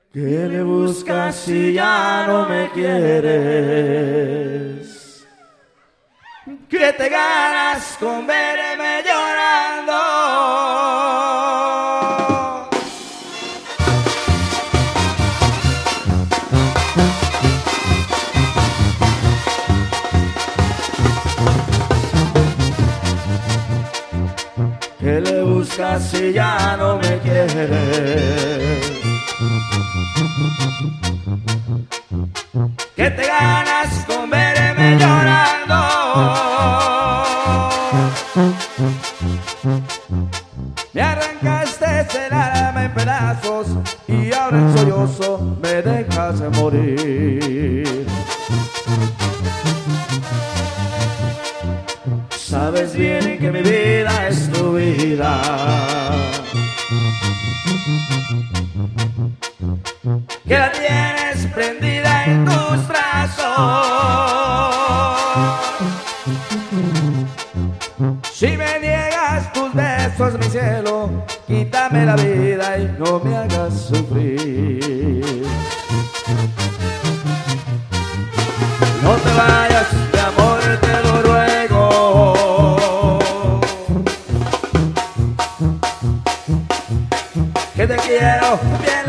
¿Qué le buscas si ya no me quieres? ¿Qué te ganas con verme llorando? ¿Qué le buscas si ya no me quieres? ¿Qué te ganas con verme llorando? Me arrancaste el alma en pedazos y ahora en sollozo me dejas morir. Sabes bien que mi vida es tu vida, que la tienes prendida en tus brazos. Si me niegas tus besos, mi cielo, quítame la vida y no me hagas sufrir. No te vayas, mi amor, te lo ruego, que te quiero bien